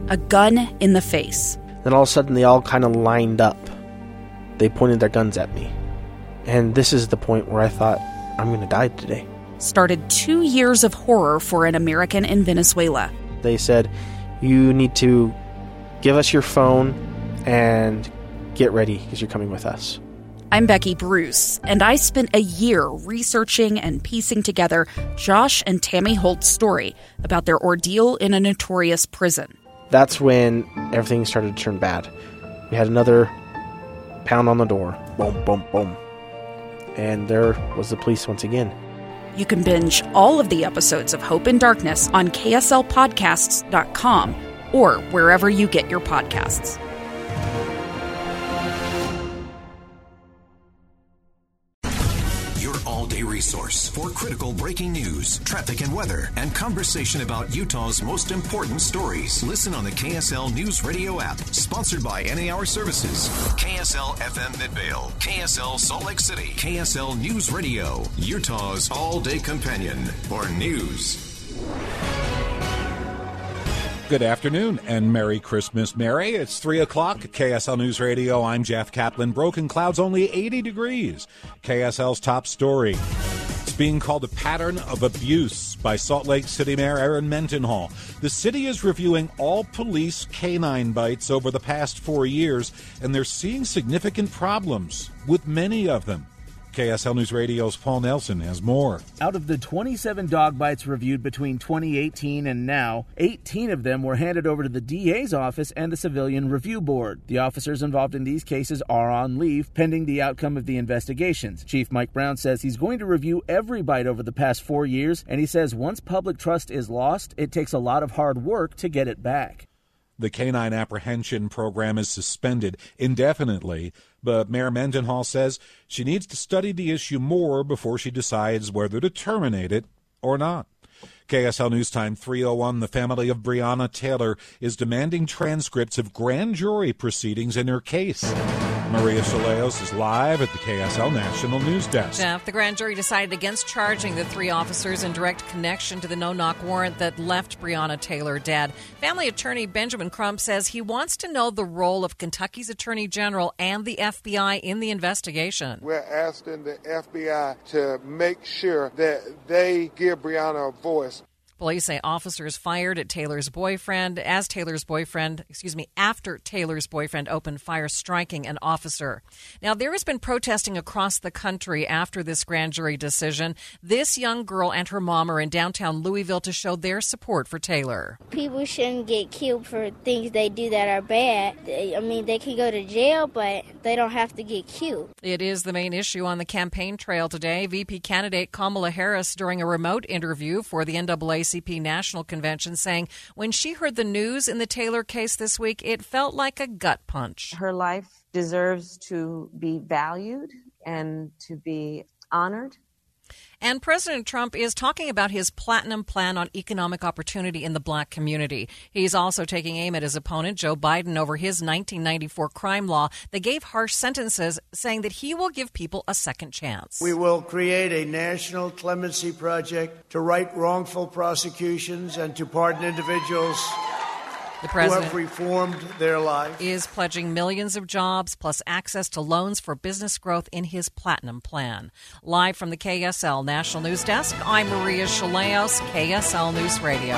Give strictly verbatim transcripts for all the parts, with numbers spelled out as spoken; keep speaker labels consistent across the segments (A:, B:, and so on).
A: a gun in the face.
B: Then all of a sudden they all kind of lined up. They pointed their guns at me. And this is the point where I thought, I'm going to die today.
A: Started two years of horror for an American in Venezuela.
B: They said, you need to give us your phone and get ready because you're coming with us.
A: I'm Becky Bruce, and I spent a year researching and piecing together Josh and Tammy Holt's story about their ordeal in a notorious prison.
B: That's when everything started to turn bad. We had another pound on the door. Boom, boom, boom. And there was the police once again.
A: You can binge all of the episodes of Hope in Darkness on K S L podcasts dot com or wherever you get your podcasts.
C: Your all-day resource for critical breaking news, traffic and weather, and conversation about Utah's most important stories. Listen on the K S L News Radio app, sponsored by N A R Services, K S L F M Midvale, K S L Salt Lake City, K S L News Radio, Utah's all-day companion for news.
D: Good afternoon and Merry Christmas, Mary. It's three o'clock at K S L News Radio. I'm Jeff Kaplan. Broken clouds, only eighty degrees. K S L's top story. It's being called a pattern of abuse by Salt Lake City Mayor Aaron Mendenhall. The city is reviewing all police canine bites over the past four years, and they're seeing significant problems with many of them. K S L News Radio's Paul Nelson has more.
E: Out of the twenty-seven dog bites reviewed between twenty eighteen and now, eighteen of them were handed over to the D A's office and the Civilian Review Board. The officers involved in these cases are on leave, pending the outcome of the investigations. Chief Mike Brown says he's going to review every bite over the past four years, and he says once public trust is lost, it takes a lot of hard work to get it back.
D: The canine apprehension program is suspended indefinitely, but Mayor Mendenhall says she needs to study the issue more before she decides whether to terminate it or not. K S L News Time three oh one, the family of Breonna Taylor is demanding transcripts of grand jury proceedings in her case. Maria Chaleos is live at the K S L National News Desk.
F: Jeff, the grand jury decided against charging the three officers in direct connection to the no-knock warrant that left Breonna Taylor dead. Family attorney Benjamin Crump says he wants to know the role of Kentucky's Attorney General and the F B I in the investigation.
G: We're asking the F B I to make sure that they give Breonna a voice.
F: Police say officers fired at Taylor's boyfriend as Taylor's boyfriend, excuse me, after Taylor's boyfriend opened fire, striking an officer. Now, there has been protesting across the country after this grand jury decision. This young girl and her mom are in downtown Louisville to show their support for Taylor.
H: People shouldn't get killed for things they do that are bad. I mean, they can go to jail, but they don't have to get killed.
F: It is the main issue on the campaign trail today. V P candidate Kamala Harris, during a remote interview for the N double A C P National Convention, saying when she heard the news in the Taylor case this week, it felt like a gut punch.
I: Her life deserves to be valued and to be honored.
F: And President Trump is talking about his platinum plan on economic opportunity in the black community. He's also taking aim at his opponent, Joe Biden, over his nineteen ninety-four crime law that gave harsh sentences, saying that he will give people a second chance.
J: We will create a national clemency project to right wrongful prosecutions and to pardon individuals
F: The president
J: who have reformed their life.
F: Is pledging millions of jobs plus access to loans for business growth in his platinum plan. Live from the K S L National News Desk, I'm Maria Chaleos, K S L News Radio.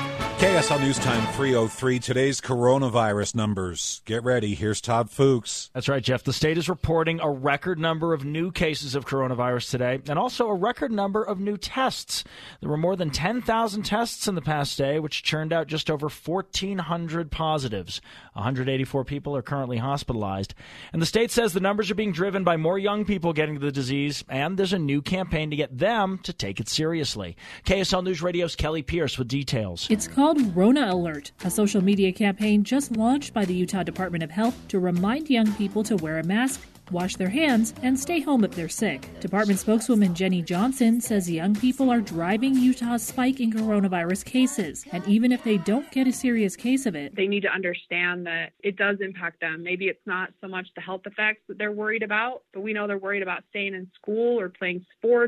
D: K S L News Time three oh three, today's coronavirus numbers. Get ready, here's Todd Fuchs.
K: That's right, Jeff. The state is reporting a record number of new cases of coronavirus today, and also a record number of new tests. There were more than ten thousand tests in the past day, which churned out just over fourteen hundred positives. one hundred eighty-four people are currently hospitalized. And the state says the numbers are being driven by more young people getting the disease, and there's a new campaign to get them to take it seriously. K S L News Radio's Kelly Pierce with details.
L: It's called Rona Alert, a social media campaign just launched by the Utah Department of Health to remind young people to wear a mask, wash their hands, and stay home if they're sick. Department spokeswoman Jenny Johnson says young people are driving Utah's spike in coronavirus cases. And even if they don't get a serious case of it,
M: they need to understand that it does impact them. Maybe it's not so much the health effects that they're worried about, but we know they're worried about staying in school or playing sports or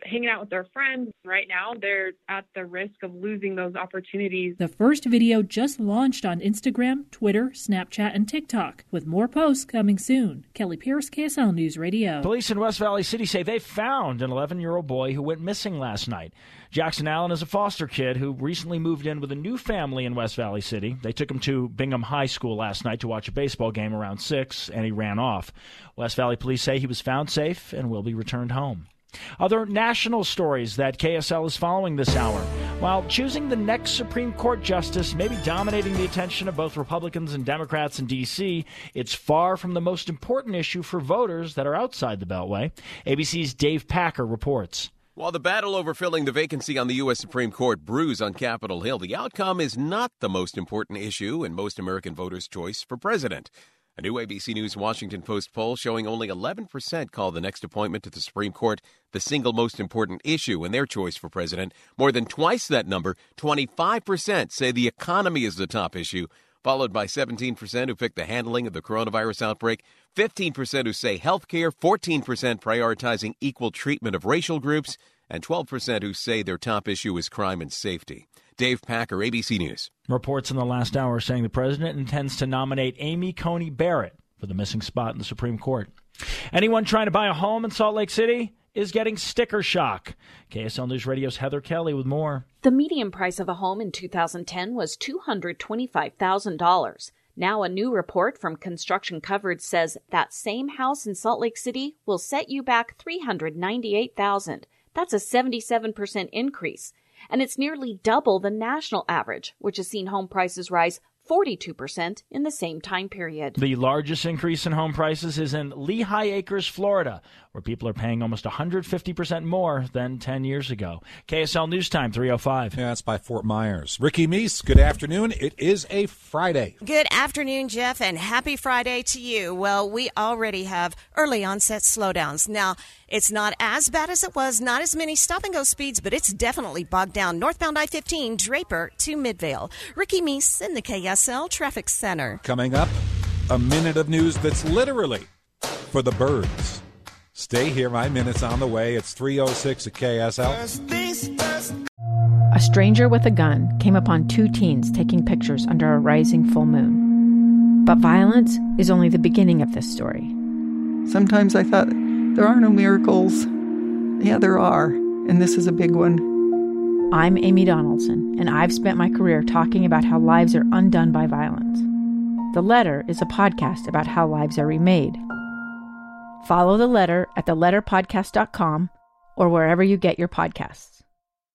M: hanging out with their friends. Right now, they're at the risk of losing those opportunities.
L: The first video just launched on Instagram, Twitter, Snapchat, and TikTok, with more posts coming soon. Kelly Pierce, K S L News Radio.
K: Police in West Valley City say they found an eleven-year-old boy who went missing last night. Jackson Allen is a foster kid who recently moved in with a new family in West Valley City. They took him to Bingham High School last night to watch a baseball game around six, and he ran off. West Valley police say he was found safe and will be returned home. Other national stories that K S L is following this hour. While choosing the next Supreme Court justice may be dominating the attention of both Republicans and Democrats in D C, it's far from the most important issue for voters that are outside the Beltway. A B C's Dave Packer reports.
N: While the battle over filling the vacancy on the U S Supreme Court brews on Capitol Hill, the outcome is not the most important issue in most American voters' choice for president. A new A B C News Washington Post poll showing only eleven percent call the next appointment to the Supreme Court the single most important issue in their choice for president. More than twice that number, twenty-five percent say the economy is the top issue, followed by seventeen percent who pick the handling of the coronavirus outbreak, fifteen percent who say health care, fourteen percent prioritizing equal treatment of racial groups, and twelve percent who say their top issue is crime and safety. Dave Packer, A B C News.
K: Reports in the last hour saying the president intends to nominate Amy Coney Barrett for the missing spot in the Supreme Court. Anyone trying to buy a home in Salt Lake City is getting sticker shock. K S L News Radio's Heather Kelly with more.
O: The median price of a home in two thousand ten was two hundred twenty-five thousand dollars. Now a new report from Construction Coverage says that same house in Salt Lake City will set you back three hundred ninety-eight thousand dollars. That's a seventy-seven percent increase. And it's nearly double the national average, which has seen home prices rise forty-two percent in the same time period.
K: The largest increase in home prices is in Lehigh Acres, Florida, where people are paying almost one hundred fifty percent more than ten years ago. K S L News Time, three oh five.
D: Yeah, that's by Fort Myers. Ricky Meese, good afternoon. It is a Friday.
P: Good afternoon, Jeff, and happy Friday to you. Well, we already have early onset slowdowns. Now, it's not as bad as it was, not as many stop-and-go speeds, but it's definitely bogged down. Northbound I fifteen, Draper to Midvale. Ricky Meese in the K S L Traffic Center.
D: Coming up, a minute of news that's literally for the birds. Stay here. My minute's on the way. It's three oh six at K S L.
Q: A stranger with a gun came upon two teens taking pictures under a rising full moon. But violence is only the beginning of this story.
R: Sometimes I thought, there are no miracles. Yeah, there are, and this is a big one.
Q: I'm Amy Donaldson, and I've spent my career talking about how lives are undone by violence. The Letter is a podcast about how lives are remade. Follow The Letter at the letter podcast dot com or wherever you get your podcasts.